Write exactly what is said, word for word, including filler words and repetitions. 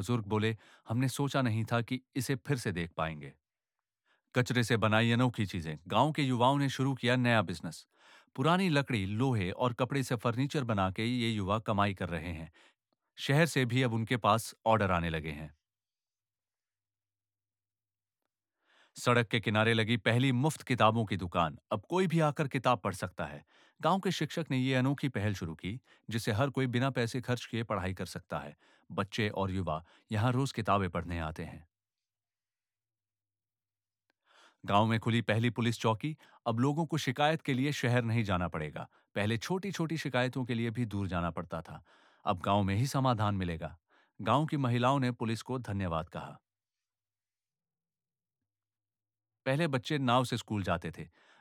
बुजुर्ग बोले, हमने सोचा नहीं था कि इसे फिर से देख पाएंगे। कचरे से बनाई अनोखी चीजें, गांव के युवाओं ने शुरू किया नया बिजनेस। पुरानी लकड़ी, लोहे और कपड़े से फर्नीचर बना के ये युवा कमाई कर रहे हैं। शहर से भी अब उनके पास ऑर्डर आने लगे हैं। सड़क के किनारे लगी पहली मुफ्त किताबों की दुकान, अब कोई भी आकर किताब पढ़ सकता है। गांव के शिक्षक ने ये अनोखी पहल शुरू की, जिससे हर कोई बिना पैसे खर्च किए पढ़ाई कर सकता है। बच्चे और युवा यहाँ रोज किताबें पढ़ने आते हैं। गांव में खुली पहली पुलिस चौकी, अब लोगों को शिकायत के लिए शहर नहीं जाना पड़ेगा। पहले छोटी छोटी शिकायतों के लिए भी दूर जाना पड़ता था। अब गांव में ही समाधान मिलेगा। गांव की महिलाओं ने पुलिस को धन्यवाद कहा। पहले बच्चे नाव से स्कूल जाते थे,